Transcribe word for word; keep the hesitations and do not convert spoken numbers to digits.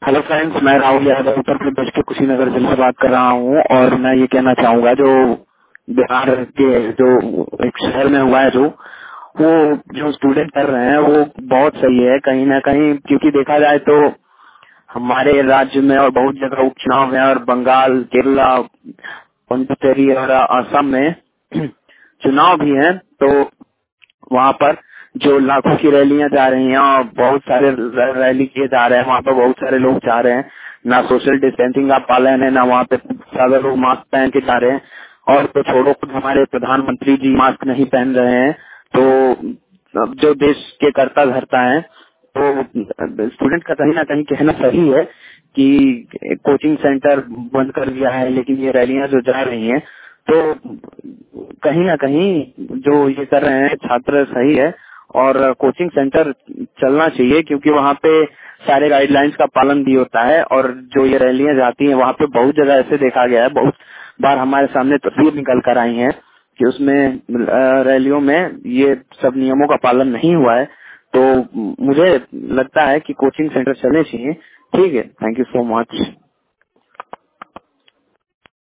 Hello friends, मैं राहुल यादव उत्तर प्रदेश के कुशीनगर जिले से बात कर रहा हूँ और मैं ये कहना चाहूंगा जो बिहार के जो एक शहर में हुआ है जो वो जो स्टूडेंट कर रहे हैं वो बहुत सही है कहीं ना कहीं, क्योंकि देखा जाए तो हमारे राज्य में और बहुत जगह उपचुनाव है और बंगाल, केरला, पुडुचेरी और असम में चुनाव भी है। तो वहाँ पर जो लाखों की रैलियां जा रही हैं और बहुत सारे रैली किए जा रहे हैं, वहाँ पर बहुत सारे लोग जा रहे हैं, ना सोशल डिस्टेंसिंग का पालन है, ना वहाँ पे ज्यादा लोग मास्क पहन के जा रहे हैं। और तो छोड़ो, खुद हमारे प्रधानमंत्री जी मास्क नहीं पहन रहे हैं। तो अब जो देश के कर्ता धर्ता है, तो स्टूडेंट का कहीं ना कहीं कहना सही है कि कोचिंग सेंटर बंद कर दिया है, लेकिन ये रैलियां जो जा रही हैं तो कहीं ना कहीं जो ये कर रहे हैं छात्र सही है और कोचिंग सेंटर चलना चाहिए, क्योंकि वहाँ पे सारे गाइडलाइंस का पालन भी होता है। और जो ये रैलियां जाती हैं वहाँ पे बहुत जगह ऐसे देखा गया है, बहुत बार हमारे सामने तस्वीर निकल कर आई है कि उसमें अ, रैलियों में ये सब नियमों का पालन नहीं हुआ है। तो मुझे लगता है कि कोचिंग सेंटर चलने चाहिए। ठीक है, थैंक यू सो मच।